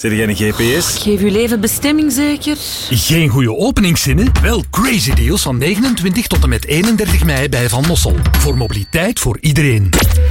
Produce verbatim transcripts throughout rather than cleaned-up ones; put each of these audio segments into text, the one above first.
Zeg jij een G P S? Geef uw leven bestemming zeker? Geen goede openingszinnen? Wel crazy deals van negenentwintig tot en met eenendertig mei bij Van Mossel. Voor mobiliteit voor iedereen.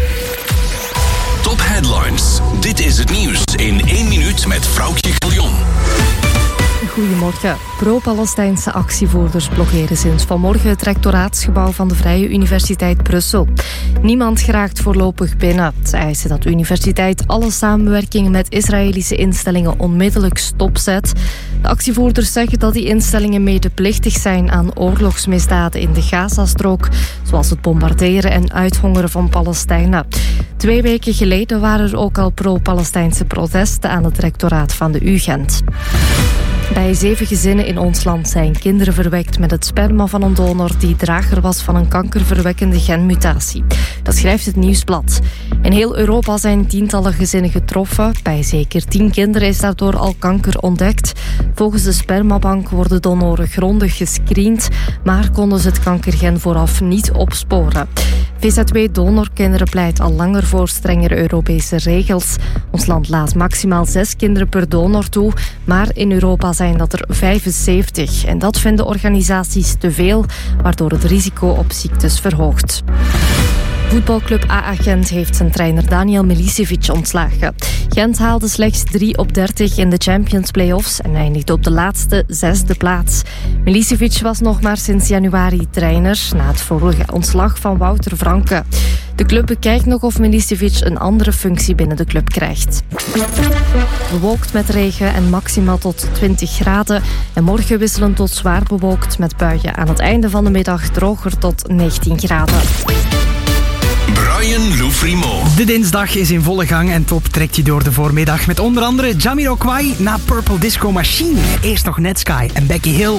Top Headlines. Dit is het nieuws in één minuut met Vroukje Galjon. Goedemorgen. Pro-Palestijnse actievoerders blokkeren sinds vanmorgen het rectoraatsgebouw van de Vrije Universiteit Brussel. Niemand geraakt voorlopig binnen. Ze eisen dat de universiteit alle samenwerking met Israëlische instellingen onmiddellijk stopzet. De actievoerders zeggen dat die instellingen medeplichtig zijn aan oorlogsmisdaden in de Gazastrook, zoals het bombarderen en uithongeren van Palestijnen. Twee weken geleden waren er ook al pro-Palestijnse protesten aan het rectoraat van de U Gent. Bij zeven gezinnen in ons land zijn kinderen verwekt met het sperma van een donor die drager was van een kankerverwekkende genmutatie. Dat schrijft het Nieuwsblad. In heel Europa zijn tientallen gezinnen getroffen. Bij zeker tien kinderen is daardoor al kanker ontdekt. Volgens de spermabank worden donoren grondig gescreend, maar konden ze het kankergen vooraf niet opsporen. V Z W Donorkinderen pleit al langer voor strengere Europese regels. Ons land laat maximaal zes kinderen per donor toe, maar in Europa zijn dat er vijfenzeventig. En dat vinden organisaties te veel, waardoor het risico op ziektes verhoogt. Voetbalclub A A Gent heeft zijn trainer Daniel Milicevic ontslagen. Gent haalde slechts drie op dertig in de Champions Play-offs en eindigde op de laatste zesde plaats. Milicevic was nog maar sinds januari trainer, na het vorige ontslag van Wouter Franke. De club bekijkt nog of Milicevic een andere functie binnen de club krijgt. Bewolkt met regen en maximaal tot twintig graden. En morgen wisselen tot zwaar bewolkt met buien. Aan het einde van de middag droger tot negentien graden. Brian Loufrimo. De dinsdag is in volle gang en Top trekt je door de voormiddag met onder andere Jamiroquai na Purple Disco Machine. Eerst nog Netsky en Becky Hill.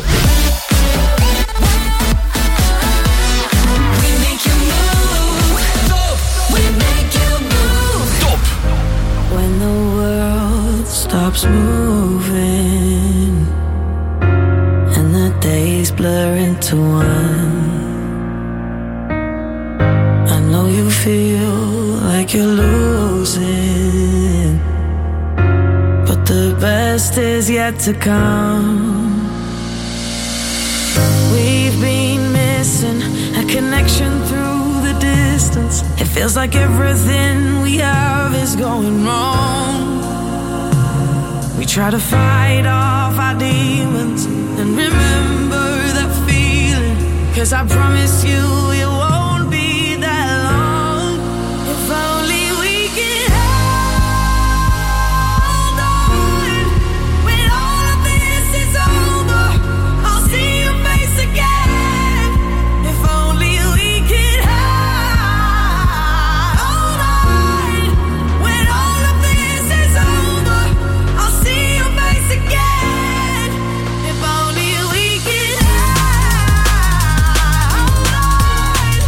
Top. When the world stops moving and the days blur into one, I know you feel like you're losing, but the best is yet to come. We've been missing a connection through the distance. It feels like everything we have is going wrong. We try to fight off our demons and remember that feeling, 'cause I promise you it won't be that long. If only we could hold on. When all of this is over, I'll see your face again. If only we could hold on. When all of this is over, I'll see your face again. If only we could hold on.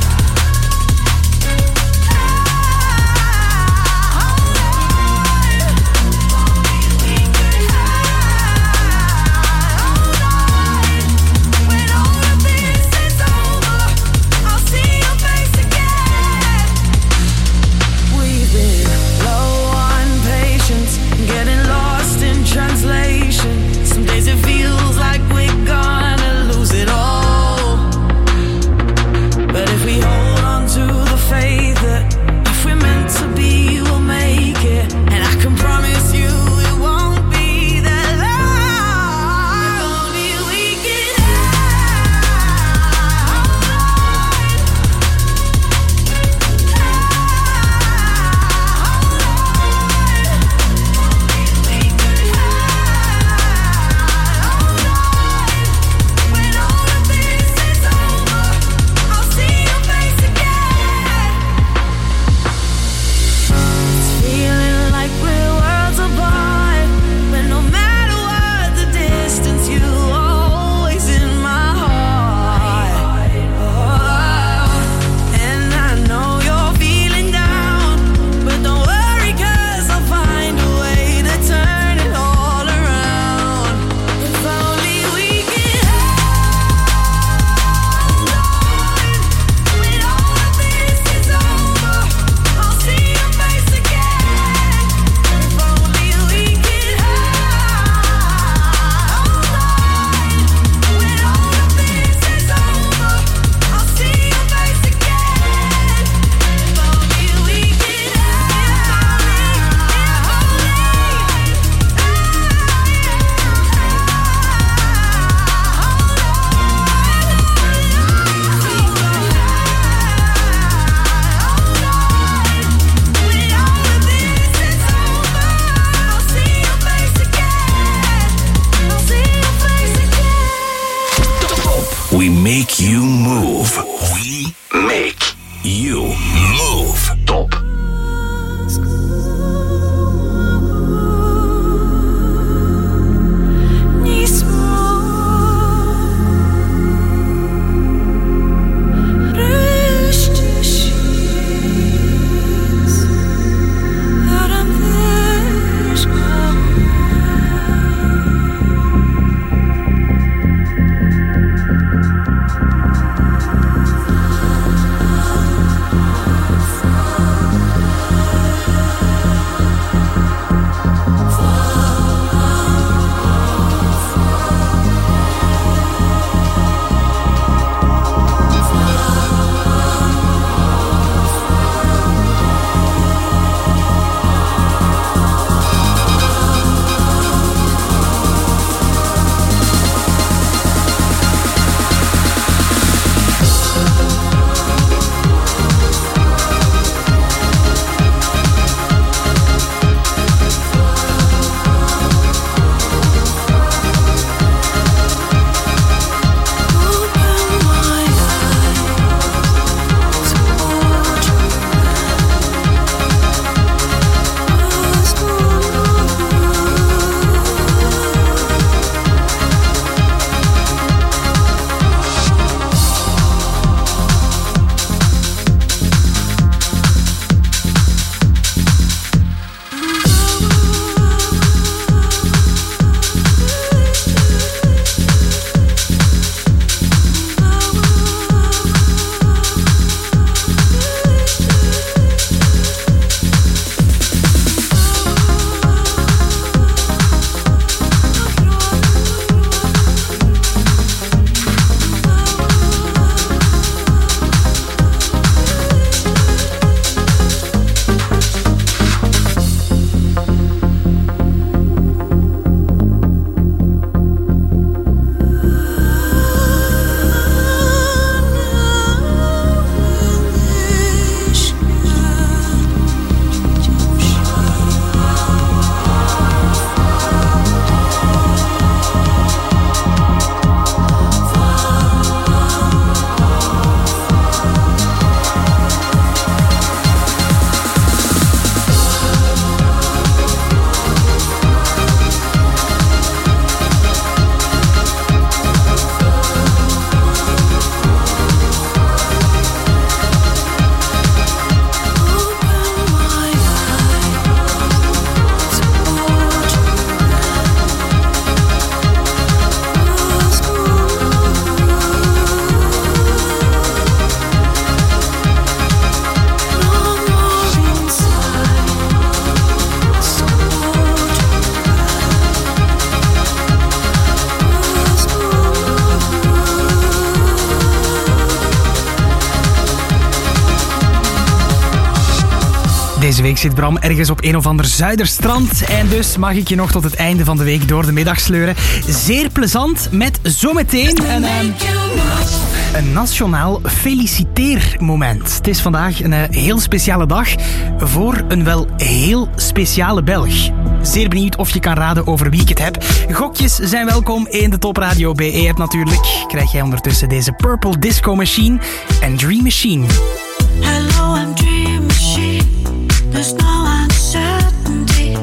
Deze week zit Bram ergens op een of ander zuiderstrand. En dus mag ik je nog tot het einde van de week door de middag sleuren. Zeer plezant met zometeen een, een, een nationaal feliciteermoment. Het is vandaag een heel speciale dag voor een wel heel speciale Belg. Zeer benieuwd of je kan raden over wie ik het heb. Gokjes zijn welkom in de Top Radio B E-app natuurlijk. Krijg jij ondertussen deze Purple Disco Machine en Dream Machine. Hello, I'm Dream Machine. There's no uncertainty.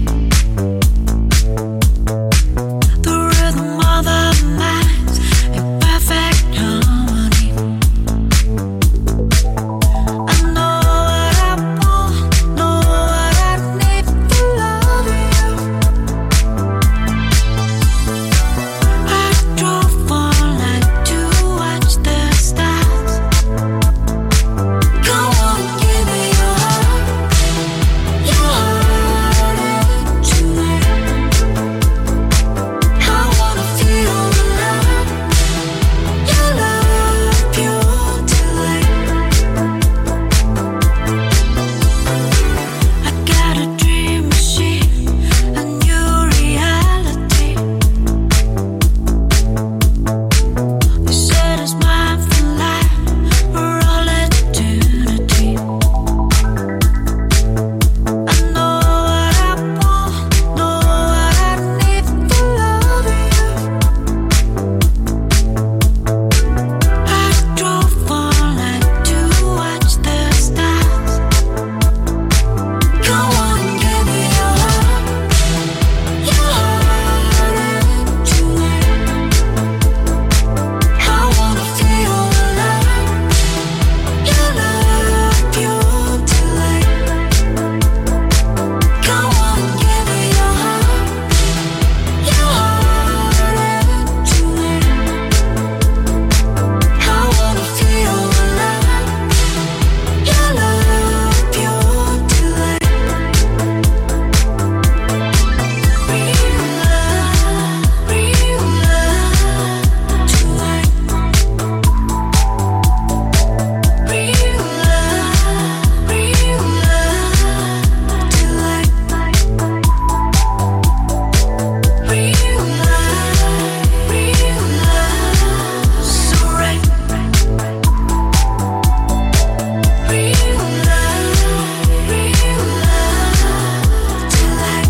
The rhythm of our minds in perfect harmony. I know what I want, know what I need to love you. I drove all night to watch the stars. Come on, give me your heart, your heart tonight. I wanna feel the love, your love pure delight. I got a dream machine, a new reality. You said it's mine for life, for all eternity. I know what I want, know what I need to love you. I drove all night to watch the stars. Come on, give me your heart, your heart tonight. I wanna feel the love, your love pure delight. Come on, give me your heart, your heart tonight. I wanna feel the love, your love pure delight. Real love, real love tonight. Real love, real love delight. Real love, real love, so right. Real love, real love delight.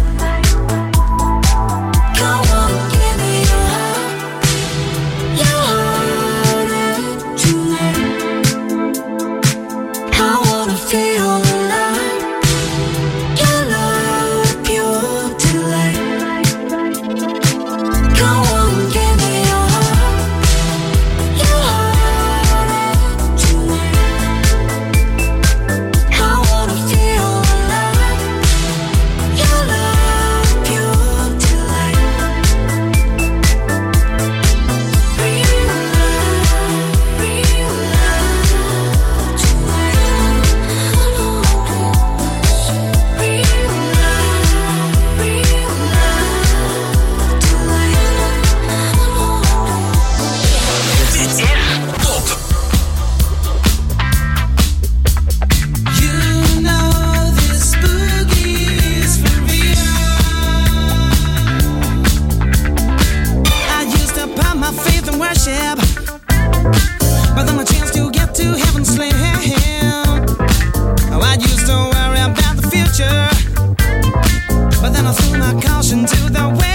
Come on, give me your heart, your heart tonight. I wanna feel the love, your love pure delight. Come on, give me your heart, your heart tonight. I wanna feel the love, your love pure delight. Real love, real love tonight. Real love, real love delight. Dit is Top. You know this boogie is for real. I used to put my faith in worship, but then a chance to get to heaven slam. Oh, I used to worry about the future, but then I threw my caution to the wind.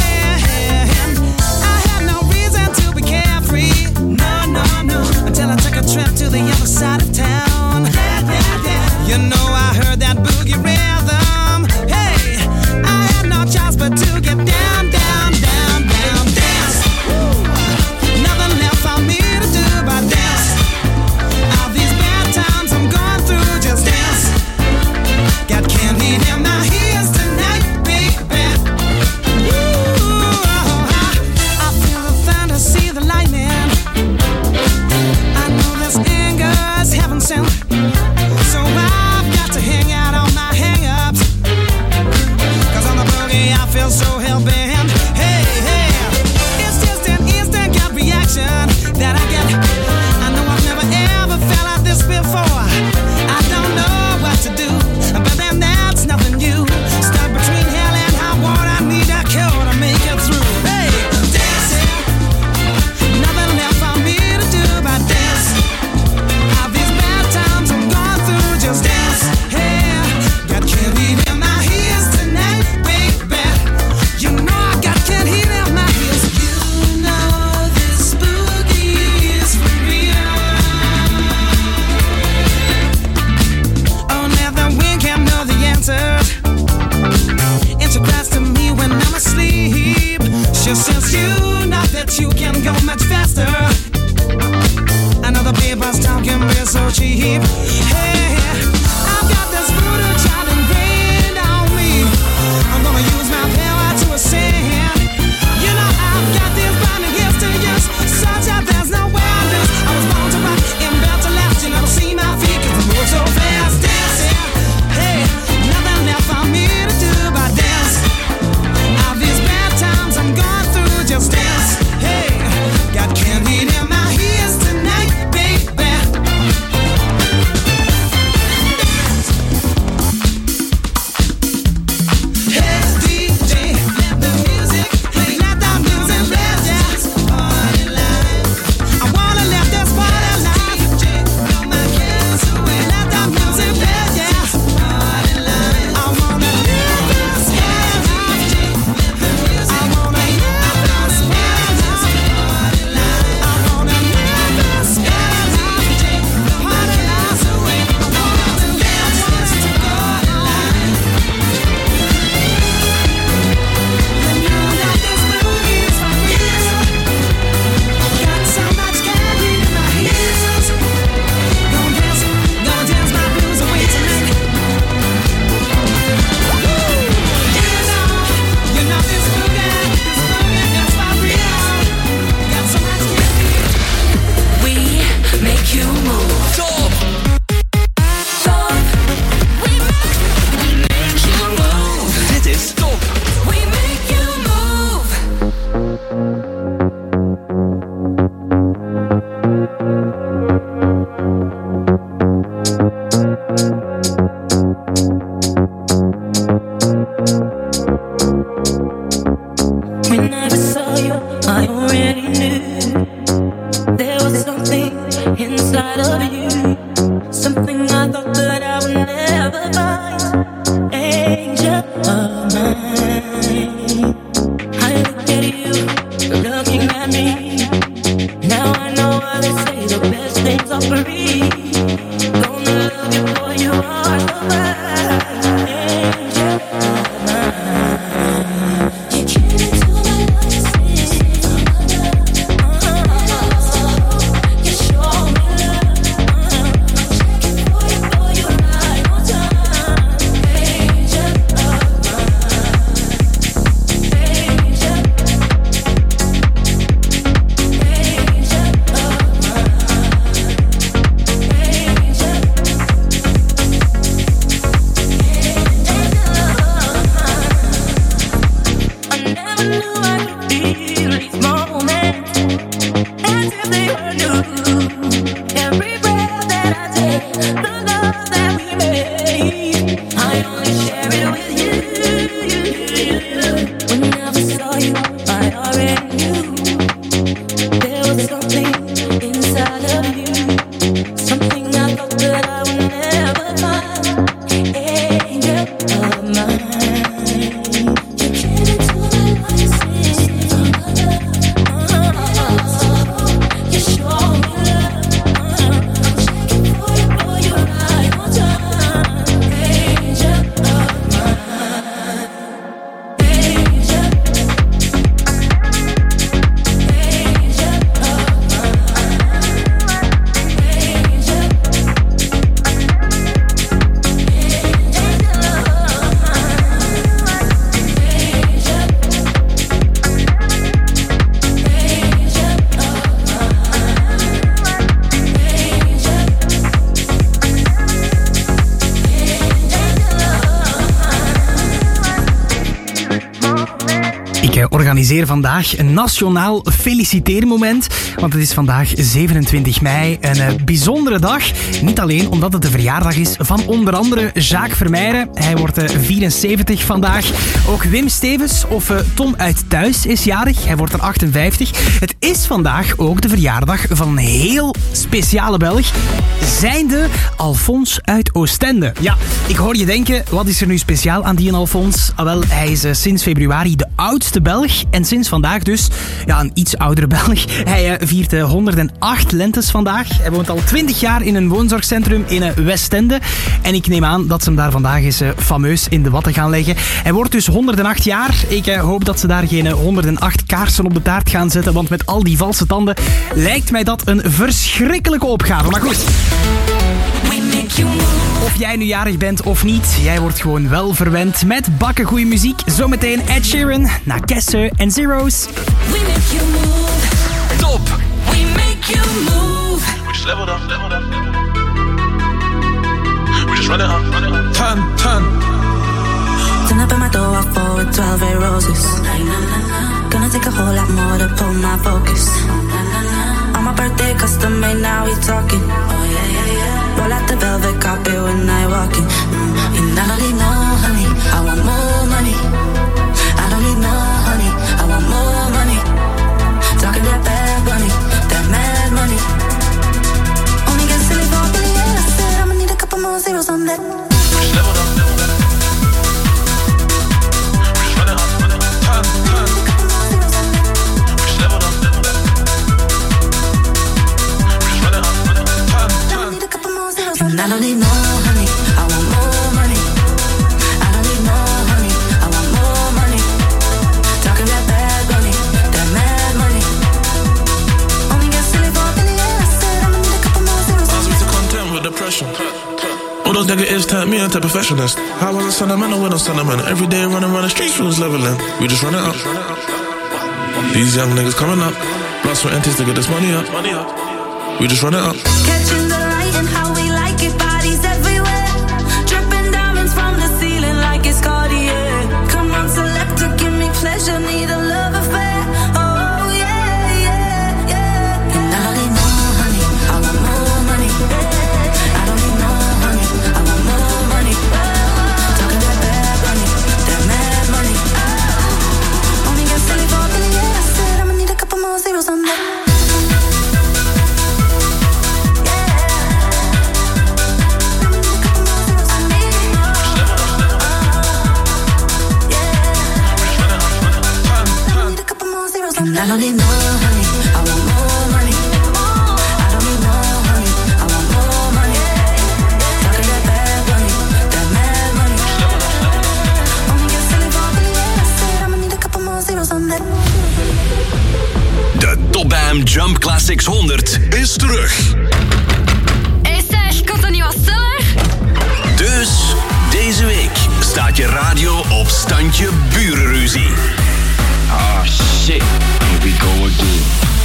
I had no reason to be carefree, no, no, no, until I took a trip to the other side of town. You know I heard that boogie rhythm. Hey, I had no choice but to get down, down, down, down, dance. Nothing left for me to do but dance. All these bad times I'm going through, just dance. Got candy in my ears tonight, big bad. Ooh, I, I feel the thunder, see the lightning. I know this anger is heaven sent, so I've got to hang out on my hang-ups. 'Cause on the boogie I feel so hell-bent. Hey, hey, it's just an instant gut reaction that I get. I know I've never ever felt like this before. I don't know what to do, but then that you can go much faster. Another paper's talking real so cheap. Hey, I've got this voodoo child ingrained on me. I'm gonna use my power to ascend. You know I've got these blinding gifts to use, such that there's no way I lose. I was born to rock and built to last. You never see my feet 'cause I move so fast. Dancing, hey, nothing left for me to do but dance. All these bad times I'm going through, just dance. Hey, got candy in my ears tonight, baby. Hey, D J, let the music play, let the music play, yeah. Party life. I wanna let this party life. D J, blow my cares away, let the music play, yeah. Party life. I wanna live this party life. I wanna live this party life. Party life. I wanna live this party life. Party life away. I wanna live this party life. And you know this movie's for real. Got so much candy in my ears. Gonna dance, gonna dance my blues away tonight. Woo! You know, you know this movie, this movie is for real. Got so much candy. We make you move. Top. Top. We make you move. Dit is Top. We make you move. When I first saw you, I already knew there was something inside of you, something I thought that I would never find. Angel of mine, I look at you, looking at me. Now I know why they say the best things are free. Gonna love you for you are so fine. Angel of mine, you came into my life, you show me love. I'm checking for you, for you right on time. Angel of mine, angel, angel of organiseer vandaag een nationaal feliciteermoment. Want het is vandaag zevenentwintig mei, een uh, bijzondere dag. Niet alleen omdat het de verjaardag is van onder andere Jacques Vermeijren. Hij wordt uh, vierenzeventig vandaag. Ook Wim Stevens of uh, Tom uit Thuis is jarig. Hij wordt er achtenvijftig. Het is vandaag ook de verjaardag van een heel speciale Belg. Zijnde Alfons uit Oostende. Ja, ik hoor je denken, wat is er nu speciaal aan die Alfons? Ah, wel, hij is uh, sinds februari de oudste oudste Belg en sinds vandaag dus ja, een iets oudere Belg. Hij uh, viert uh, honderdacht lentes vandaag. Hij woont al twintig jaar in een woonzorgcentrum in uh, Westende. En ik neem aan dat ze hem daar vandaag eens uh, fameus in de watten gaan leggen. Hij wordt dus honderdacht jaar. Ik uh, hoop dat ze daar geen uh, honderdacht kaarsen op de taart gaan zetten, want met al die valse tanden lijkt mij dat een verschrikkelijke opgave. Maar goed. Of jij nu jarig bent of niet, jij wordt gewoon wel verwend met bakken goede muziek. Zometeen Ed Sheeran, na Kester en Zeros. We make you move. Top. We make you move. We just leveled up, leveled up. We just run it up, run it up. Turn, turn. Turn up in my door for twelve red roses. Gonna take a whole lot more to pull my focus. On my birthday, custom made, now we talking. Oh yeah, yeah, yeah. Roll out the velvet carpet when I walk in. Mm. And I don't need no honey, I want more money. I don't need no honey, I want more money. Talking that bad money, that mad money. Only get silly for a billion. I said I'ma need a couple more zeros on that. We just leveled up, leveled up. We just run it up, run it up. Turn, turn. We just leveled up, leveled up. We just run it up, run it up. Turn, turn. And I don't need no honey, I want more money. I don't need no honey, I want more money. Talking that bad money, that mad money. Only get silly for a billion. I said I'ma need a couple more zeros. I was to content with depression. All those negatives turned me into a perfectionist. I was a sentimental with no sentiment. Every day running around the streets feels leveling. We just run it up. These young niggas coming up. Blood, sweat and tears to get this money up. We just run it up. Catching the light and how we like it, bodies everywhere. Dripping diamonds from the ceiling like it's Cartier. Come on, selector, give me pleasure, need a love affair. Oh yeah, yeah, yeah. And I don't need no honey, I want more money. I don't need no honey, I want more money. Talking that bad money, that mad money. Only get silly for a billion. I said I'ma need a couple more zeros on that. I don't need no honey, I want more money. I don't need no honey, I want more money. Talking that bad money, that mad money. Only get silly for a billion. I said I'ma need a couple more zeros on that. De Top Bam Jump Classics honderd is terug. Hé zeg, komt er niet wat stiller? Dus deze week staat je radio op standje burenruzie. Ah, shit. Here we go again.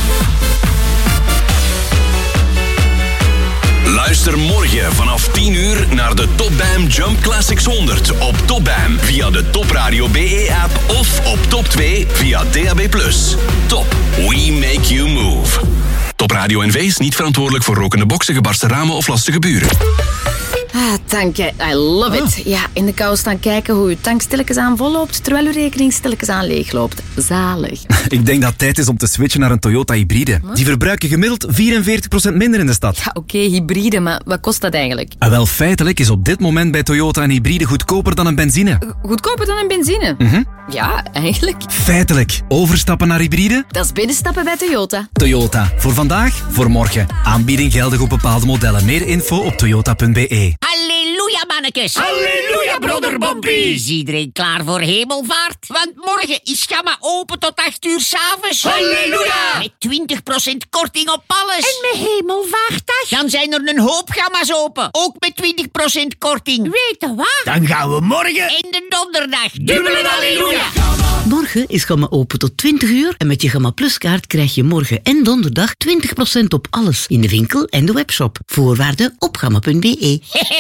Luister morgen vanaf tien uur naar de Top Bam Jump Classics honderd op Top Bam via de Top Radio B E-app of op Top twee via D A B plus. Top. We make you move. Top Radio N V is niet verantwoordelijk voor rokende boksen, gebarsten ramen of lastige buren. Ah, dank je. I love it. Ja, in de kou staan kijken hoe uw tank stilletjes aan volloopt, terwijl uw rekening stilletjes aan leegloopt. Zalig. Ik denk dat het tijd is om te switchen naar een Toyota hybride. Huh? Die verbruiken gemiddeld vierenveertig procent minder in de stad. Ja, oké, okay, hybride, maar wat kost dat eigenlijk? Ah, wel, feitelijk is op dit moment bij Toyota een hybride goedkoper dan een benzine. G- goedkoper dan een benzine? Mm-hmm. Ja, eigenlijk. Feitelijk. Overstappen naar hybride? Dat is binnenstappen bij Toyota. Toyota. Voor vandaag, voor morgen. Aanbieding geldig op bepaalde modellen. Meer info op toyota punt b e. Halleluja, mannetjes. Halleluja, broeder Bompie. Is iedereen klaar voor hemelvaart? Want morgen is Gamma open tot acht uur 's avonds. Halleluja. Met twintig procent korting op alles. En met hemelvaartdag? Dan zijn er een hoop Gamma's open. Ook met twintig procent korting. Weet je wat? Dan gaan we morgen en de donderdag dubbele halleluja. Morgen is Gamma open tot twintig uur en met je Gamma Plus kaart krijg je morgen en donderdag twintig procent op alles in de winkel en de webshop. Voorwaarden op gamma punt b e.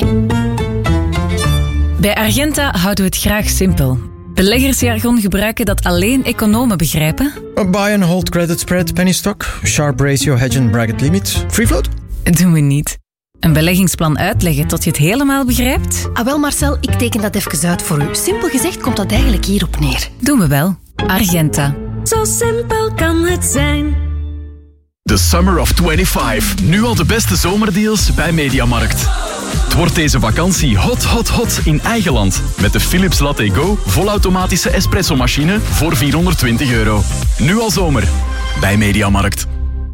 Bij Argenta houden we het graag simpel. Beleggersjargon gebruiken dat alleen economen begrijpen. A buy and hold credit spread, penny stock, sharp ratio, hedge and bracket limit, free float? Doen we niet. Een beleggingsplan uitleggen tot je het helemaal begrijpt? Ah wel Marcel, ik teken dat even uit voor u. Simpel gezegd komt dat eigenlijk hierop neer. Doen we wel. Argenta. Zo simpel kan het zijn. The Summer of vijfentwintig. Nu al de beste zomerdeals bij Mediamarkt. Het wordt deze vakantie hot, hot, hot in eigen land. Met de Philips Latte Go volautomatische espresso-machine voor vierhonderdtwintig euro. Nu al zomer. Bij Mediamarkt.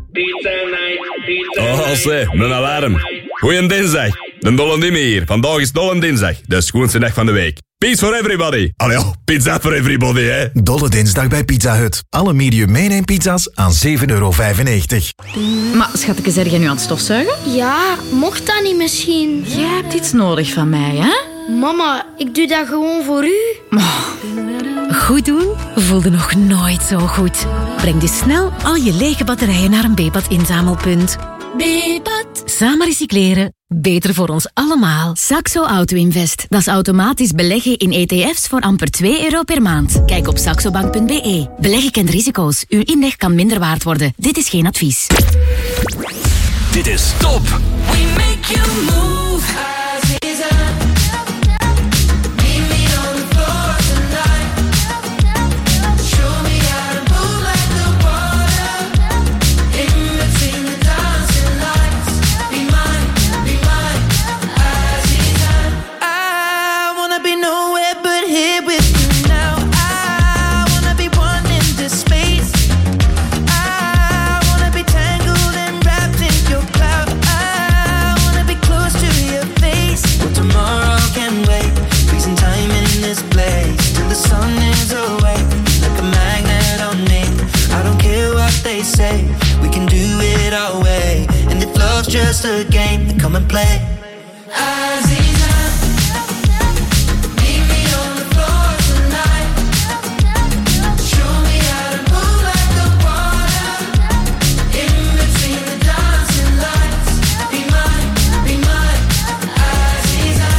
Oh, zeg, mijn alarm. Goeie dinsdag. De Dolle Dimme hier. Vandaag is Dolle Dinsdag. De schoonste dag van de week. Pizza for everybody. Allee, oh, pizza for everybody, hè. Dolle dinsdag bij Pizza Hut. Alle medium meeneempizza's aan zeven euro vijfennegentig. Maar schatje, zeg jij nu aan het stofzuigen? Ja, mocht dat niet misschien? Jij hebt iets nodig van mij, hè? Mama, ik doe dat gewoon voor u. Oh. Goed doen voelde nog nooit zo goed. Breng dus snel al je lege batterijen naar een B-pad inzamelpunt. B-pad. Samen recycleren. Beter voor ons allemaal. Saxo Auto Invest. Dat is automatisch beleggen in E T F's voor amper twee euro per maand. Kijk op saxobank punt b e. Beleggen kent risico's. Uw inleg kan minder waard worden. Dit is geen advies. Dit is Top. We make you move. We can do it our way, and if love's just a game, then come and play. Aziza, meet me on the floor tonight. Show me how to move like the water in between the dancing lights. Be mine, be mine, Aziza.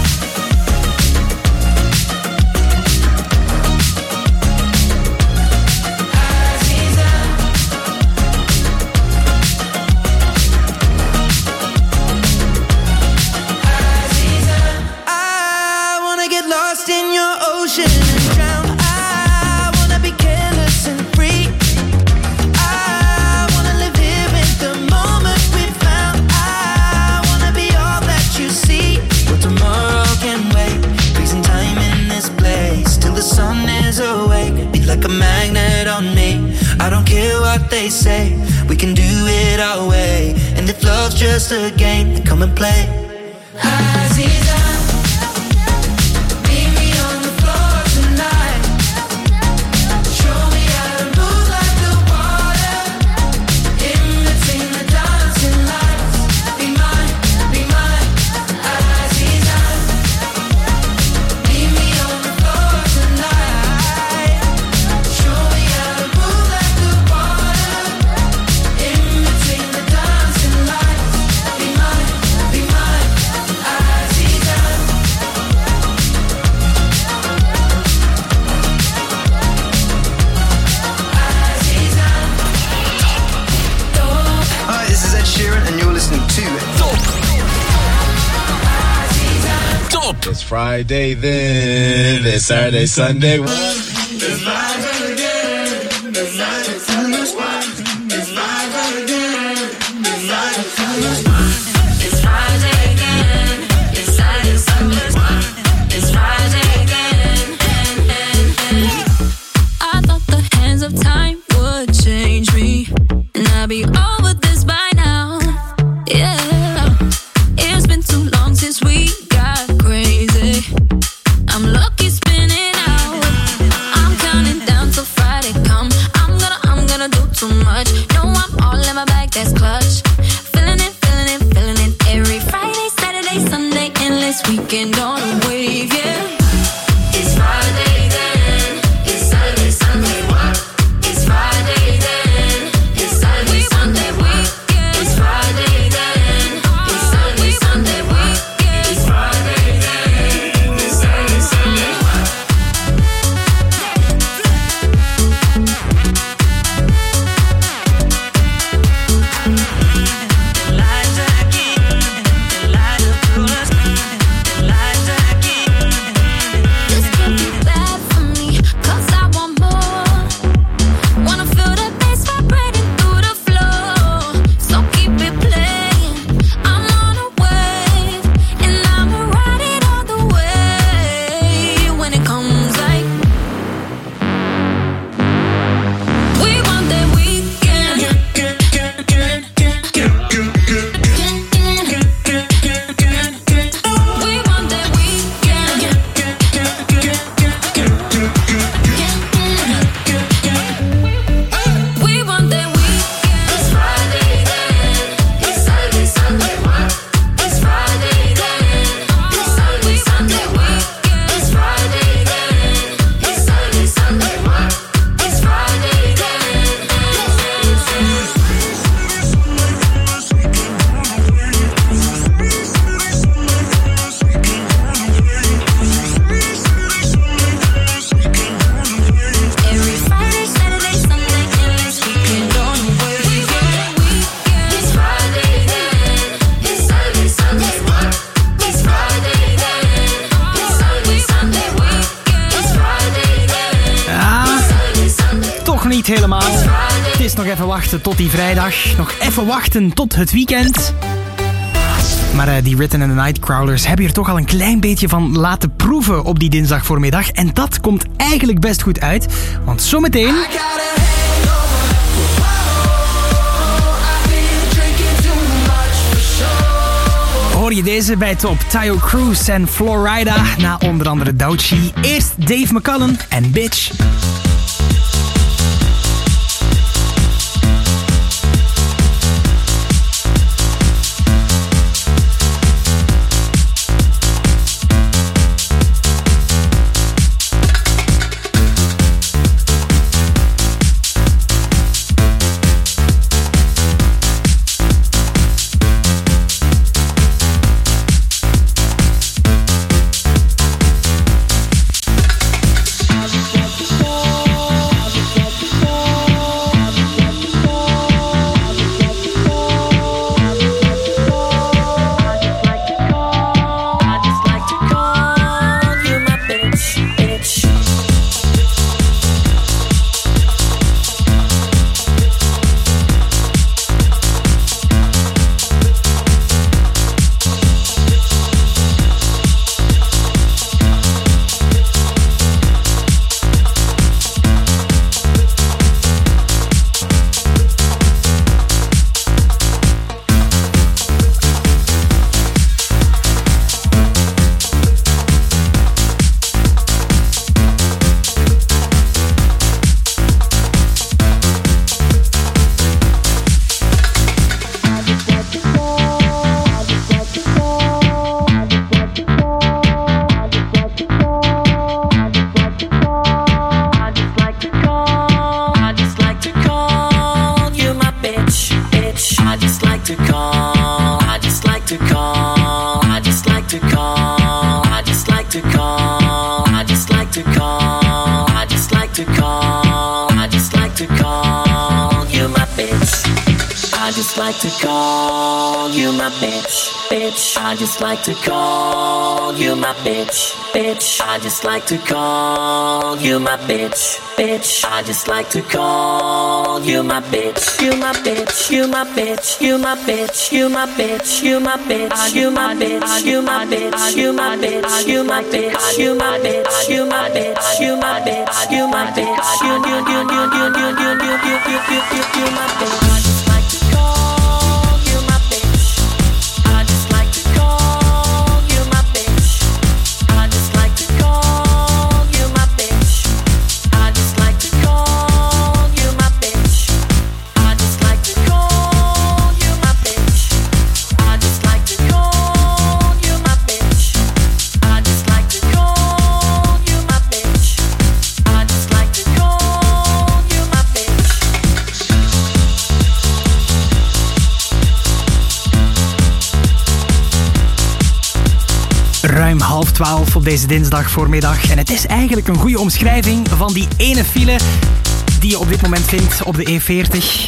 Like a magnet on me. I don't care what they say. We can do it our way. And if love's just a game, then come and play. Aziza, meet me on the floor tonight. Show me how to move like the water in between the dancing lights. Be mine, be mine, Aziza. Meet me on the floor tonight. Show me how to move like the water in between the dancing lights. Be mine, be mine, Aziza. Aziza. Hi, this is Ed Sheeran and you're listening to Top. Top. It's Friday then. It's Saturday, Sunday. It's live again. It's live again. It's live again. It's live again. It's Friday again. It's Saturday, Sunday. It's Friday again. I thought the hands of time would change me, and I'd be over this by now. Yeah, it's been too long since we got crazy. I'm lucky spinning out. I'm counting down till Friday come. I'm gonna, I'm gonna do too much. No, I'm all in my bag, that's clutch. Feeling it, feeling it, feeling it. Every Friday, Saturday, Sunday, endless weekend on a wave, yeah. It's Friday then. It's Saturday, Sunday. It's Friday then. It's Saturday, Sunday. It's Friday then. It's Saturday, Sunday. It's Friday then. It's Saturday, Sunday. nog niet helemaal. Het is nog even wachten tot die vrijdag. Nog even wachten tot het weekend. Maar uh, die Ritten and the Nightcrawlers hebben hier toch al een klein beetje van laten proeven op die dinsdag voormiddag. En dat komt eigenlijk best goed uit. Want zometeen... hoor je deze bij top Tayo Cruz en Florida. Na onder andere Douchi. Eerst Dave McCullen en Bitch. I just like to call you my bitch, bitch. I just like to call you my bitch, bitch. I just like to call you my bitch, you my bitch, you my bitch, you my bitch, you my bitch, you my bitch, you my bitch, you my bitch, you my bitch, you my bitch, you my bitch, you my bitch, you my bitch, you my bitch, you you you you you you you you you you you you my bitch. Ruim half twaalf op deze dinsdag voormiddag. En het is eigenlijk een goede omschrijving van die ene file die je op dit moment vindt op de E veertig.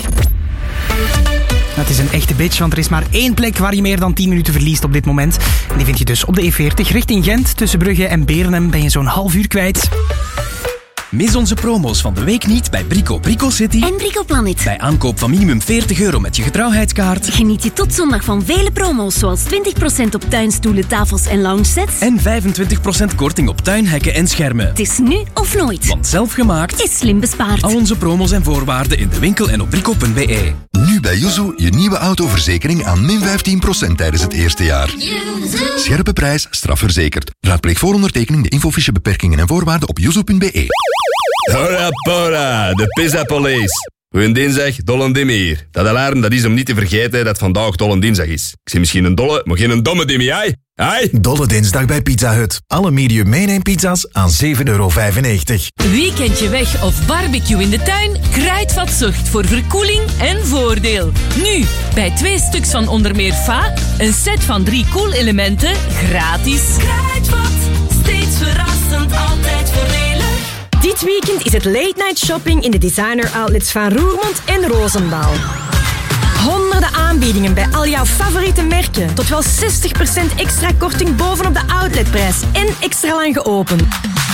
Het is een echte bitch, want er is maar één plek waar je meer dan tien minuten verliest op dit moment. En die vind je dus op de E veertig richting Gent. Tussen Brugge en Beernem ben je zo'n half uur kwijt. Mis onze promo's van de week niet bij Brico Brico City en Brico Planet. Bij aankoop van minimum veertig euro met je getrouwheidskaart. Geniet je tot zondag van vele promo's, zoals twintig procent op tuinstoelen, tafels en lounge sets. En vijfentwintig procent korting op tuinhekken en schermen. Het is nu of nooit. Want zelf gemaakt is slim bespaard. Al onze promo's en voorwaarden in de winkel en op brico punt b e. Nu bij Yuzu je nieuwe autoverzekering aan min vijftien procent tijdens het eerste jaar. Scherpe prijs, strafverzekerd. Raadpleeg voor ondertekening de infofiche beperkingen en voorwaarden op yuzu punt b e. Hola pora, de Pizza Police. Goeie dinsdag, Dolle Dimmy hier. Dat alarm dat is om niet te vergeten dat vandaag Dolle Dinsdag is. Ik zie misschien een dolle, maar geen een domme Dimmy, hè? Hey. Dolle Dinsdag bij Pizza Hut. Alle medium meeneempizza's aan zeven euro vijfennegentig. Weekendje weg of barbecue in de tuin? Kruidvat zorgt voor verkoeling en voordeel. Nu, bij twee stuks van onder meer Fa, een set van drie koelelementen gratis. Kruidvat, steeds verrassend, altijd voordelig. Dit weekend is het late night shopping in de designer outlets van Roermond en Roosendaal. Honderden aanbiedingen bij al jouw favoriete merken. Tot wel zestig procent extra korting bovenop de outletprijs en extra lang geopend.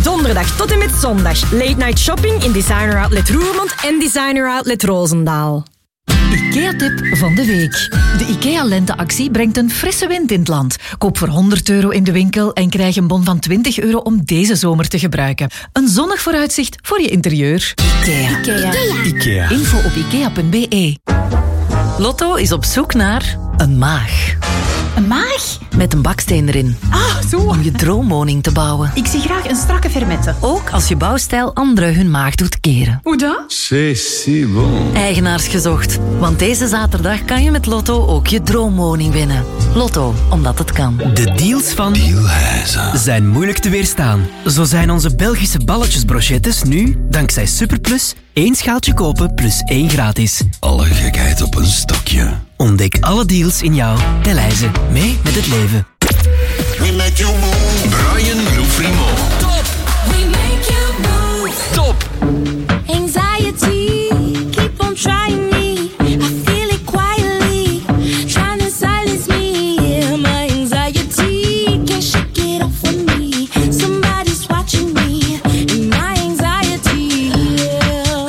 Donderdag tot en met zondag. Late night shopping in Designer Outlet Roermond en Designer Outlet Roosendaal. IKEA-tip van de week. De IKEA-lenteactie brengt een frisse wind in het land. Koop voor honderd euro in de winkel en krijg een bon van twintig euro om deze zomer te gebruiken. Een zonnig vooruitzicht voor je interieur. IKEA. IKEA. IKEA. Info op ikea punt b e. Lotto is op zoek naar een maag. Een maag? Met een baksteen erin. Ah, zo. Om je droomwoning te bouwen. Ik zie graag een strakke fermette. Ook als je bouwstijl anderen hun maag doet keren. Hoe dan? C'est si bon. Eigenaars gezocht. Want deze zaterdag kan je met Lotto ook je droomwoning winnen. Lotto, omdat het kan. De deals van Dealhuizen zijn moeilijk te weerstaan. Zo zijn onze Belgische balletjesbrochettes nu, dankzij Superplus, één schaaltje kopen plus één gratis. Alle gekheid op een stokje. Ontdek alle deals in jouw Dealhuizen. Mee met het leven. We make you move. Brian Loufrimo. Top. We make you move. Top. Anxiety, keep on trying me. I feel it quietly, trying to silence me. Yeah, my anxiety can't shake it off of me. Somebody's watching me, and my anxiety. Yeah.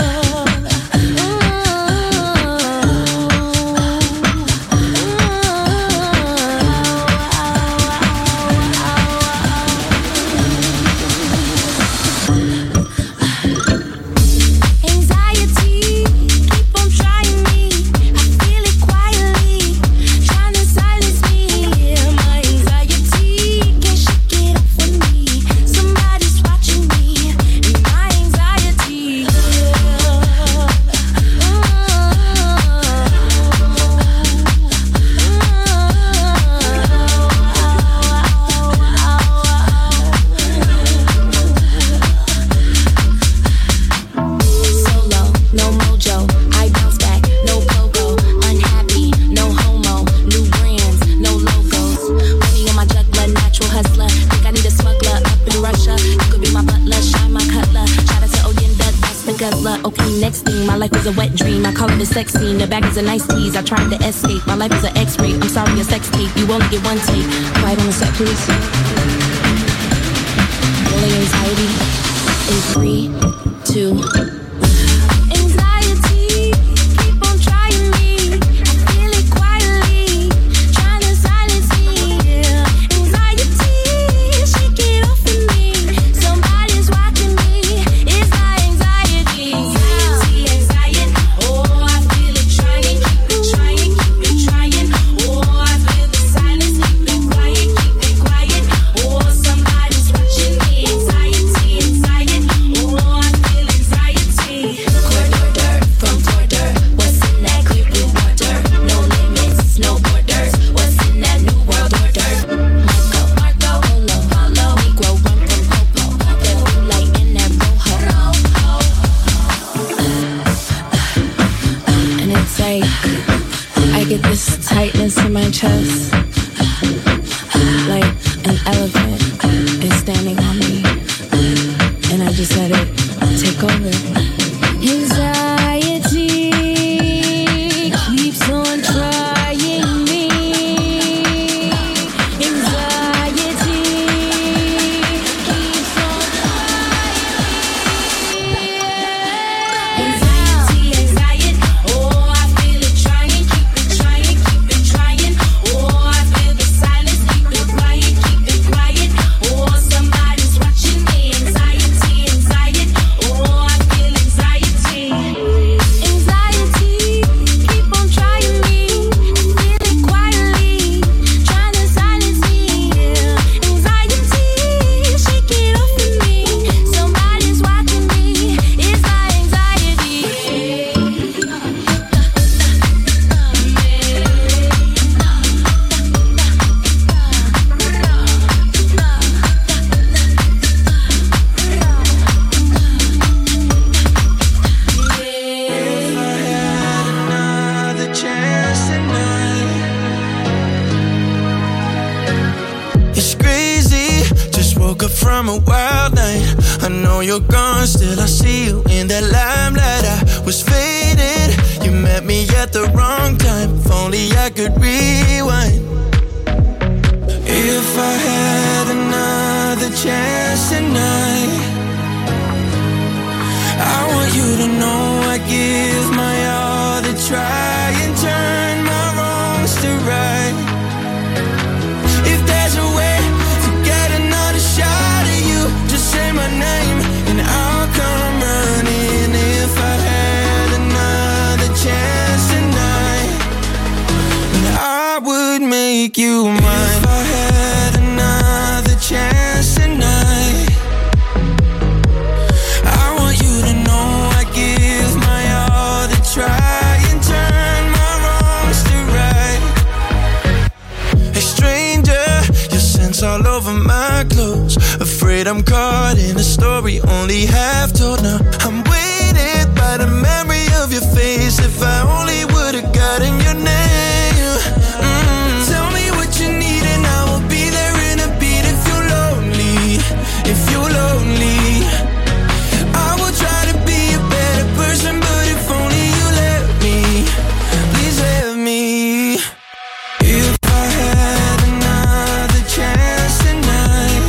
Okay, next thing, my life is a wet dream. I call it a sex scene. The bag is a nice tease. I tried to escape. My life is an X-ray. I'm sorry, a sex tape. You only get one take. Quiet on the set, please. Rolling anxiety in three, two. Anxiety, keep on trying me. I feel it quietly, trying to silence me. Yeah. Anxiety, shake it off of me. Somebody's watching me. It's my anxiety. Anxiety, anxiety. Oh, I feel it trying, keep it trying, keep it trying. Oh, I feel the silence, keep it quiet, keep it quiet. Oh, somebody's watching me. Anxiety, anxiety. Oh, I feel anxiety. Corridor from border. What's in that clear blue water? No limits, no borders. What's in that new world order? Marco, Marco, Polo, Polo. Negro run from Popo. That blue light in that rojo. And it's like I get this tightness in my chest, like an elephant is standing on me, and I just let it take over. Anxiety keeps on trying me. Anxiety keeps on trying me. Anxiety, anxiety. Oh, I feel it trying, keep it trying, keep it trying. Oh, I feel the silence, keep it quiet, keep it quiet. Oh, somebody's watching me. Anxiety, anxiety. Oh, I feel anxiety. Anxiety, keep on trying me. I feel it quietly, trying to silence me. Yeah. Anxiety, shake it off of me. Somebody's watching me. It's my anxiety. Another chance tonight. It's crazy, just woke up from a wild night. I know you're gone, still I see you in that limelight. I was faded, you met me at the wrong time. If only I could rewind. If I had another chance tonight, afraid I'm caught in a story only half told. Now I'm weighted by the memory of your face. If I only would've gotten your name. Mm. Tell me what you need and I will be there in a beat. If you're lonely, if you're lonely, I will try to be a better person, but if only you let me, please let me. If I had another chance tonight,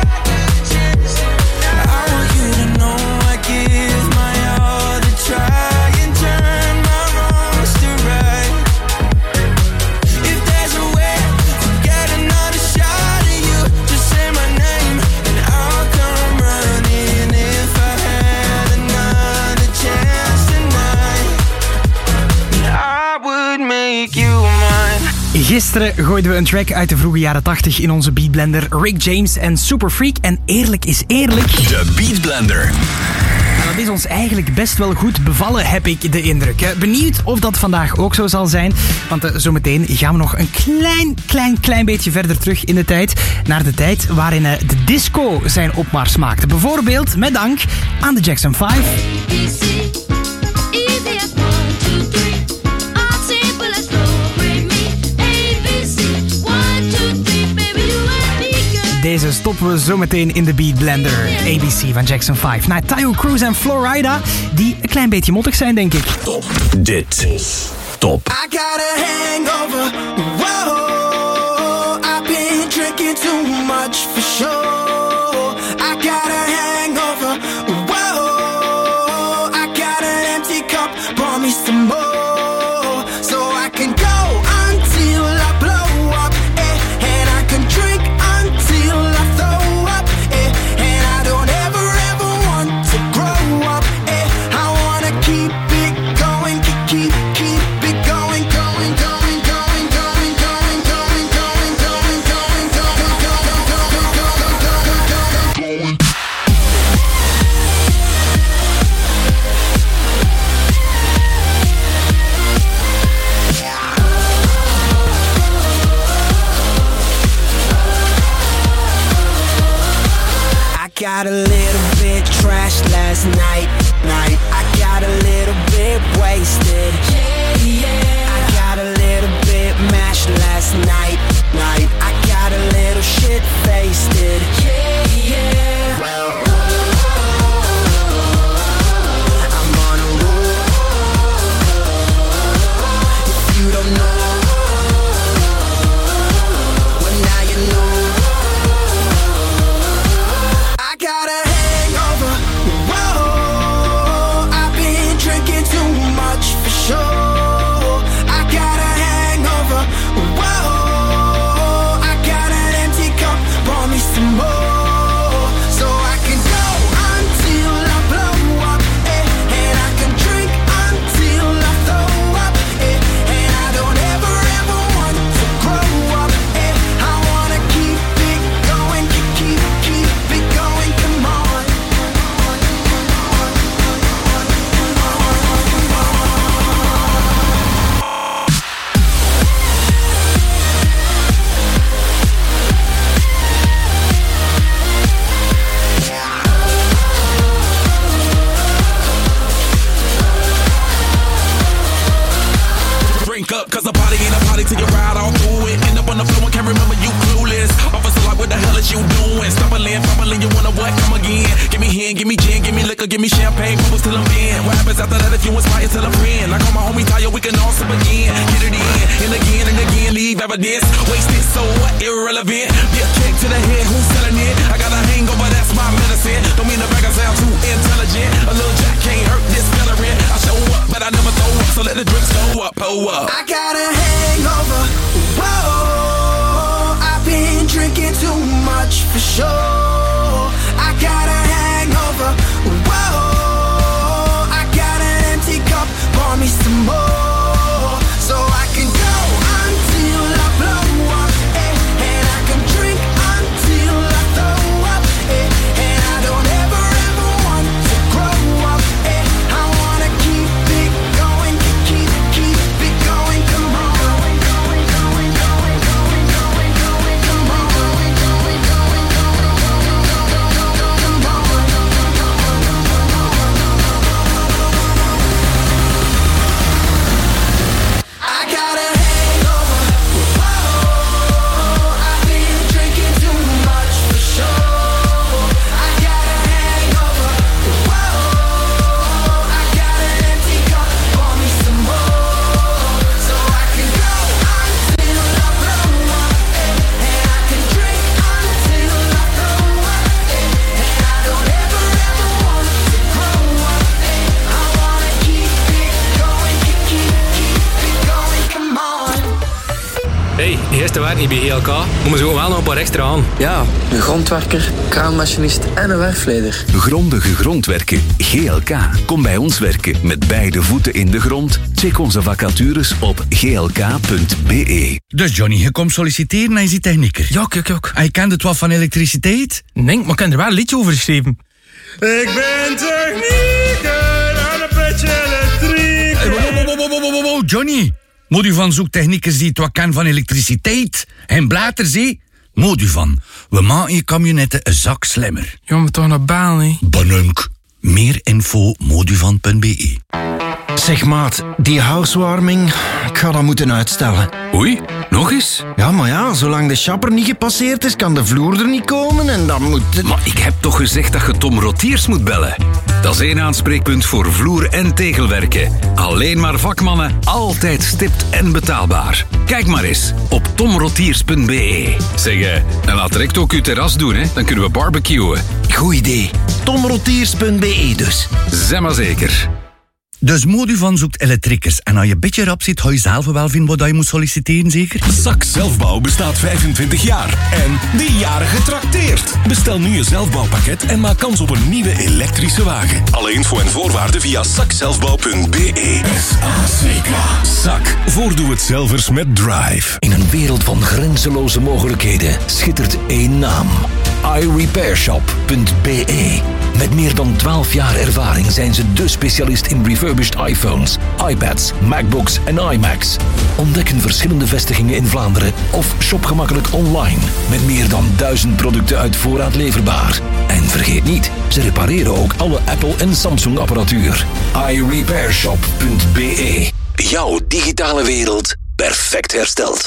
I want you to know I give my all to try and turn my wrongs to right. If there's a way to get another shot at you, just say my name and I'll come running. If I had another chance tonight, I would make you mine. Gisteren gooiden we een track uit de vroege jaren tachtig in onze beatblender. Rick James en Super Freak. En eerlijk is eerlijk... De Beatblender. En dat is ons eigenlijk best wel goed bevallen, heb ik de indruk. Benieuwd of dat vandaag ook zo zal zijn. Want uh, zometeen gaan we nog een klein, klein, klein beetje verder terug in de tijd. Naar de tijd waarin uh, de disco zijn opmars maakte. Bijvoorbeeld met dank aan de Jackson vijf. Deze stoppen we zometeen in de Beatblender. A B C van Jackson vijf. Na Tayo Cruz en Florida, die een klein beetje mottig zijn, denk ik. Top. Dit is Top. I got a hangover. Whoa, I've been drinking too much for sure. I got a hangover. Whoa, I got an empty cup. Pour me some more, so I can go until I blow up. Eh, and I can drink until I throw up. Eh, and I don't ever ever want to grow up. Eh, I wanna keep it going, keep keep keep it going, going, going, going, going, going, going, going, going, going, going, going, going, going. I got a little bit trashed last night, night. I got a little bit wasted. Yeah, yeah. I got a little bit mashed last night, night. I got a little shit faced. Yeah, yeah. Well, I'm on a roll. If you don't know, well now you know. I got a hangover. Whoa, I've been drinking too much for sure. I got a hangover. Whoa, I got an empty cup. Pour me some more, so I can go until I blow up. Eh, and I can drink until I throw up. Eh, and I don't ever ever want to grow up. Eh, I wanna keep it going, keep keep keep it going. Come on. Drink up, cause a party ain't a party till you ride all through it. End up on the floor and can't remember you clueless. Officer, like, what the hell is you doing? Stumbling, fumbling, you wanna what? Come again. Give me hand, give me gin, give me liquor, give me champagne, bubbles till I'm in. What happens after that if you inspire till a friend? Like all my homies tired, we can all sip again. Get it in, and again and again, leave evidence. Wasted, so what? Irrelevant. Get kicked to the head, who's selling it? I got a hangover, that's my medicine. Don't mean to brag, I sound too intelligent. A little jack can't hurt this veteran. I show up, but I never throw up, so let the drinks go up, oh up. I got a hangover. Whoa, I've been drinking too much for sure. I got a hangover. Whoa, I got an empty cup. Pour me some more, so I can go until I blow up. Eh, and I can drink until I throw up. Eh, and I don't ever ever want to grow up. Eh, I wanna keep it going, keep keep keep it going. Come on. Going, going, going, going, going, going, going, come on. Going, going, going, going, Hé, hey, eerste werk niet bij G L K. Moet me zo wel nog een paar extra aan. Ja, een grondwerker, kraanmachinist en een werfleider. Grondige grondwerken. G L K. Kom bij ons werken met beide voeten in de grond. Check onze vacatures op g l k punt b e. Dus Johnny, je komt solliciteren en je ziet technieker. Ja, kijk, kijk. En je kent het wat van elektriciteit? Nee, maar ik heb er wel een liedje over geschreven. Ik ben technieker en een beetje elektriek. Hey, wow, wow, wow, wow, wow, wow, Johnny. Moduvan zoekt techniekers die het wat kennen van elektriciteit. En Blaters, hé. Moduvan, we maken je camionetten een zak slimmer. Ja, maar toch naar baal, hè? Banunk. Meer info moduvan punt b e. Zeg maat, die housewarming, ik ga dat moeten uitstellen. Oei, nog eens? Ja, maar ja, zolang de shopper niet gepasseerd is, kan de vloer er niet komen en dan moet... Maar ik heb toch gezegd dat je Tom Rotiers moet bellen? Dat is één aanspreekpunt voor vloer- en tegelwerken. Alleen maar vakmannen, altijd stipt en betaalbaar. Kijk maar eens op tom rotiers punt b e. Zeg, en laat direct ook uw terras doen, hè? Dan kunnen we barbecuen. Goed idee. tom rotiers punt b e dus. Zeg maar zeker. Dus Moduvan zoekt elektriekers. En als je een beetje rap zit, ga je zelf wel vinden wat je moet solliciteren, zeker? Zak Zelfbouw bestaat vijfentwintig jaar. En die jaren getrakteerd. Bestel nu je zelfbouwpakket en maak kans op een nieuwe elektrische wagen. Alle info en voorwaarden via zak zelfbouw punt b e. S A C K. Zak. Voordoe-het-zelvers met drive. In een wereld van grenzeloze mogelijkheden schittert één naam. i repair shop punt b e. Met meer dan twaalf jaar ervaring zijn ze de specialist in refurbished iPhones, iPads, MacBooks en iMacs. Ontdek hun verschillende vestigingen in Vlaanderen of shop gemakkelijk online. Met meer dan duizend producten uit voorraad leverbaar. En vergeet niet, ze repareren ook alle Apple en Samsung apparatuur. i repair shop punt b e. Jouw digitale wereld perfect hersteld.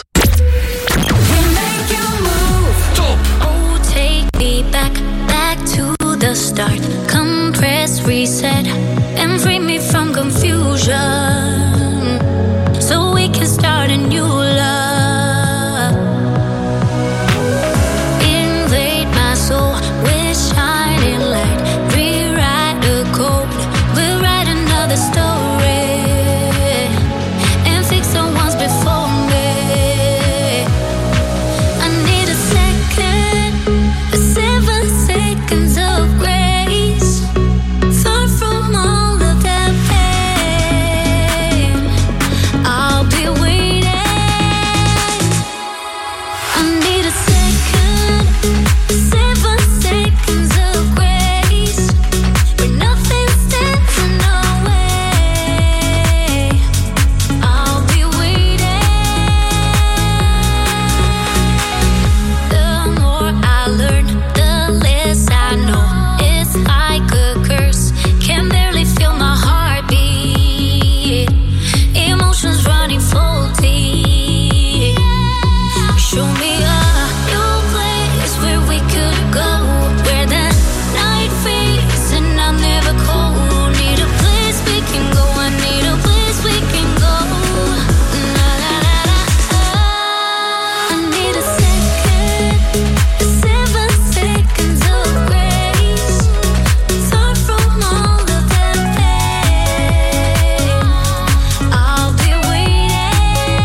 Top! Oh, take me back, back to the start. Compress, reset, and free me from confusion. So we can start a new love. Invade my soul with shining light. Rewrite the code, we'll write another story. And fix the ones before me. I need a second, a seven seconds of grace. Far from all of that pain, I'll be waiting. I need a second, seven seconds of grace. Where nothing stands in our way, I'll be waiting. The more I learn, the less I know. It's like a curse, can barely feel my heartbeat. Emotions running faulty. Show me a new place where we could go, where the night fades and I'm never cold. Need a place we can go, I need a place we can go. La la la la. I need a second, seven seconds of grace. Far from all of that pain, I'll be waiting.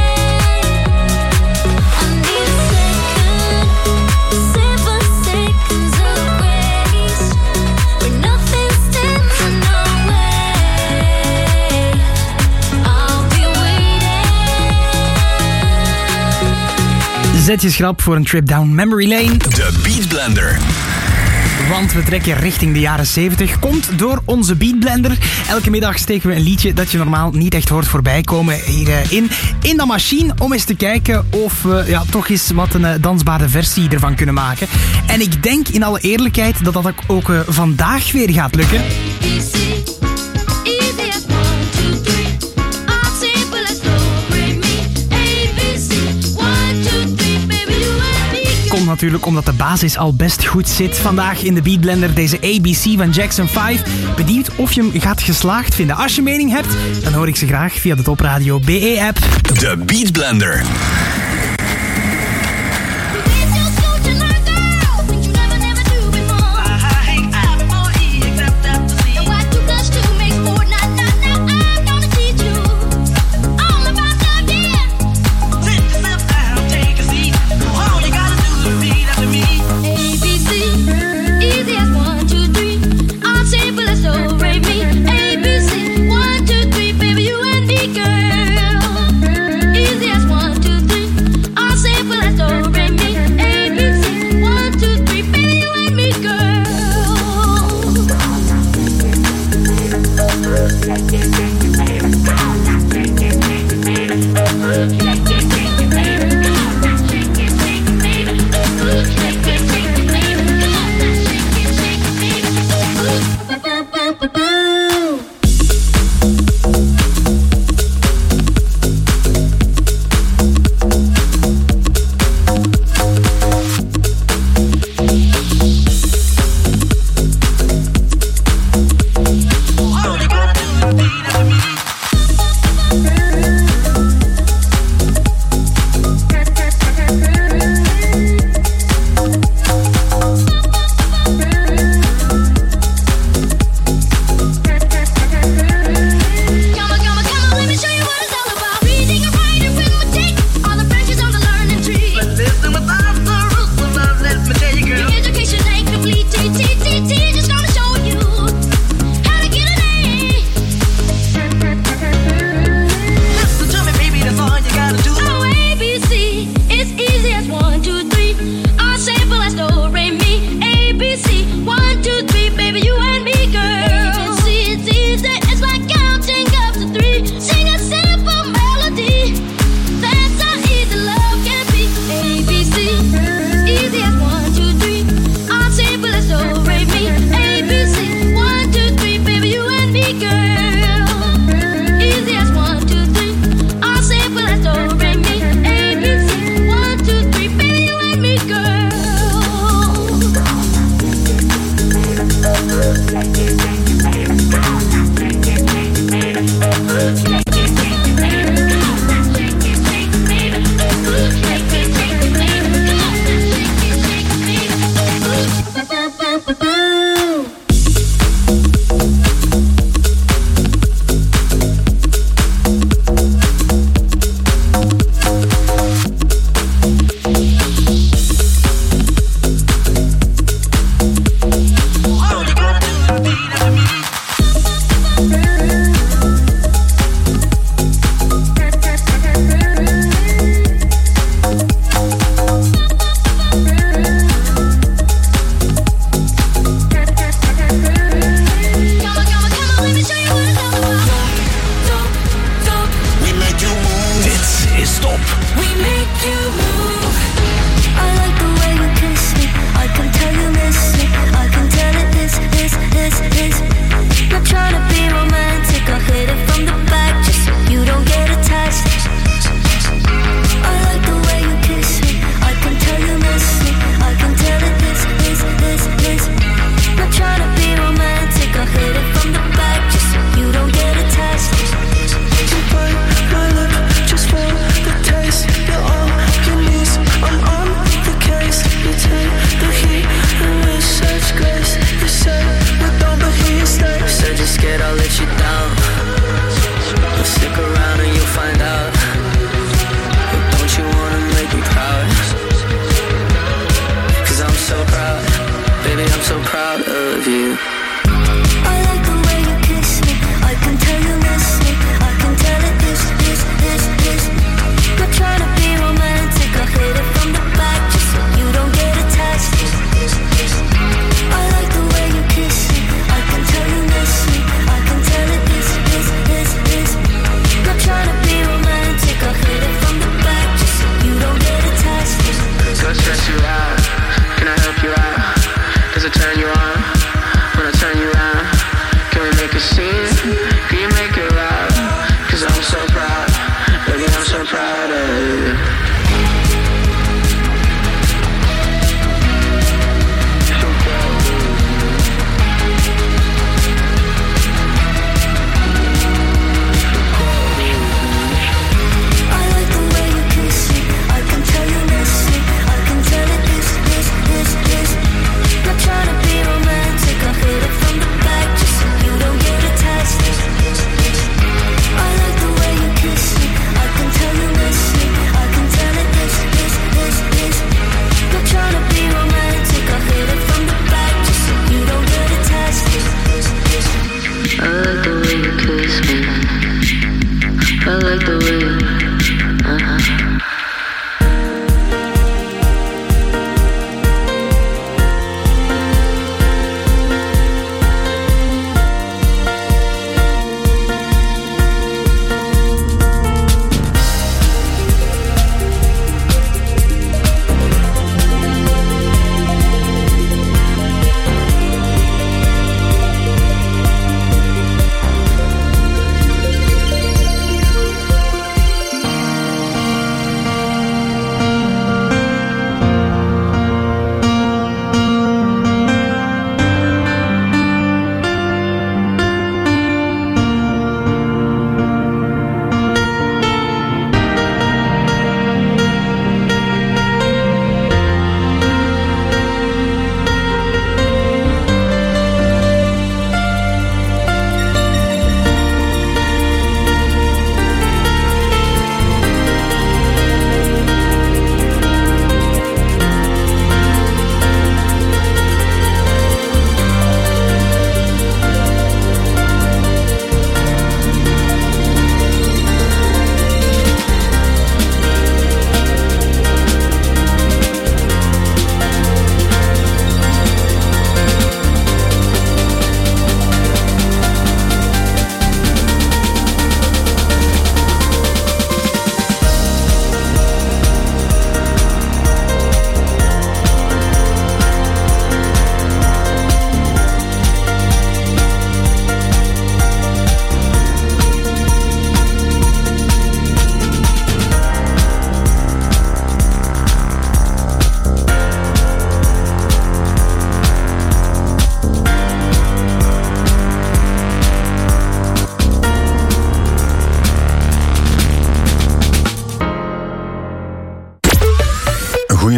I need a second, seven seconds of grace. Where nothing stands in our way, I'll be waiting. Zet je schrap voor een trip down memory lane. De Beat Blender. Want we trekken richting de jaren zeventig. Komt door onze Beatblender. Elke middag steken we een liedje dat je normaal niet echt hoort voorbij komen hierin. In de machine om eens te kijken of we ja, toch eens wat een uh, dansbare versie ervan kunnen maken. En ik denk in alle eerlijkheid dat dat ook, ook uh, vandaag weer gaat lukken. Komt natuurlijk omdat de basis al best goed zit. Vandaag in de Beatblender deze A B C van Jackson vijf. Benieuwd of je hem gaat geslaagd vinden. Als je mening hebt, dan hoor ik ze graag via de Top Radio B E-app. De Beat Blender. Take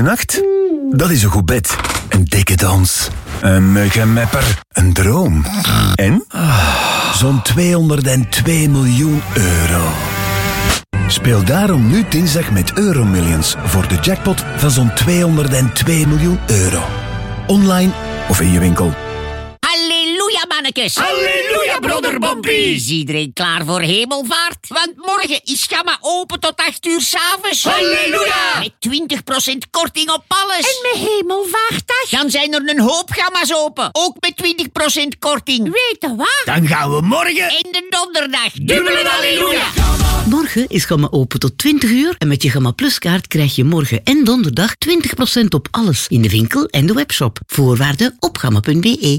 goeie nacht? Dat is een goed bed. Een dikke dans. Een muggenmepper. Een droom. En? Zo'n tweehonderdtwee miljoen euro. Speel daarom nu dinsdag met Euromillions voor de jackpot van zo'n tweehonderdtwee miljoen euro. Online of in je winkel. Halleluja, mannekes. Halleluja, broeder Bompie. Is iedereen klaar voor hemelvaart? Want morgen is Gamma open tot acht uur s'avonds. Halleluja. Met twintig procent korting op alles. En met hemelvaartdag? Dan zijn er een hoop Gamma's open. Ook met twintig procent korting. Weet je wat? Dan gaan we morgen. En de donderdag. Dubbele halleluja. Morgen is Gamma open tot twintig uur en met je Gamma Plus kaart krijg je morgen en donderdag twintig procent op alles in de winkel en de webshop. Voorwaarden op gamma punt b e.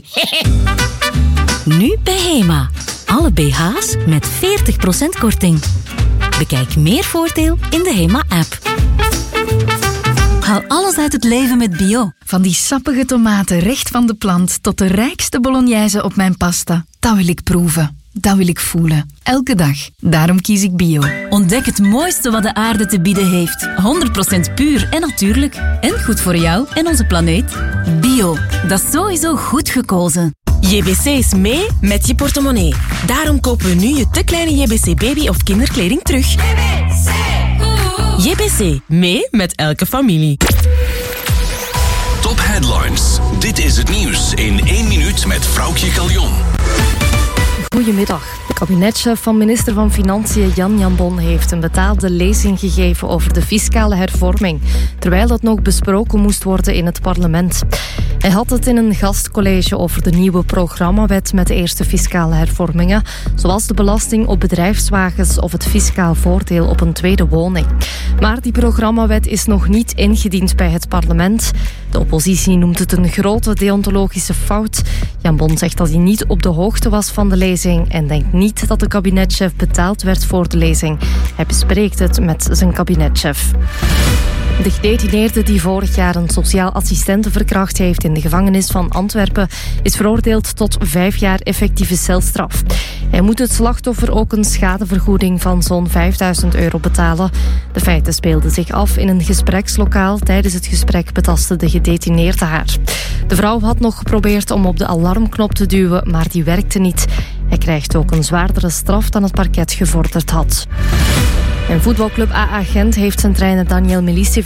Nu bij Hema. Alle B H's met veertig procent korting. Bekijk meer voordeel in de Hema-app. Haal alles uit het leven met Bio. Van die sappige tomaten recht van de plant tot de rijkste bolognese op mijn pasta. Dat wil ik proeven. Dat wil ik voelen. Elke dag. Daarom kies ik Bio. Ontdek het mooiste wat de aarde te bieden heeft. honderd procent puur en natuurlijk. En goed voor jou en onze planeet. Bio. Dat is sowieso goed gekozen. J B C is mee met je portemonnee. Daarom kopen we nu je te kleine J B C baby- of kinderkleding terug. J B C. Mee met elke familie. Top Headlines. Dit is het nieuws in één minuut met Vroukje Galjon. Goedemiddag. De kabinetchef van minister van Financiën Jan Jambon heeft een betaalde lezing gegeven over de fiscale hervorming, terwijl dat nog besproken moest worden in het parlement. Hij had het in een gastcollege over de nieuwe programmawet met de eerste fiscale hervormingen, zoals de belasting op bedrijfswagens of het fiscaal voordeel op een tweede woning. Maar die programmawet is nog niet ingediend bij het parlement. De oppositie noemt het een grote deontologische fout. Jambon zegt dat hij niet op de hoogte was van de lezing en denkt niet dat de kabinetchef betaald werd voor de lezing. Hij bespreekt het met zijn kabinetchef. De gedetineerde die vorig jaar een sociaal assistente verkracht heeft in de gevangenis van Antwerpen is veroordeeld tot vijf jaar effectieve celstraf. Hij moet het slachtoffer ook een schadevergoeding van zo'n vijfduizend euro betalen. De feiten speelden zich af in een gesprekslokaal. Tijdens het gesprek betastte de gedetineerde haar. De vrouw had nog geprobeerd om op de alarmknop te duwen, maar die werkte niet. Hij krijgt ook een zwaardere straf dan het parket gevorderd had. En voetbalclub A A Gent heeft zijn trainer Daniel Mélissevic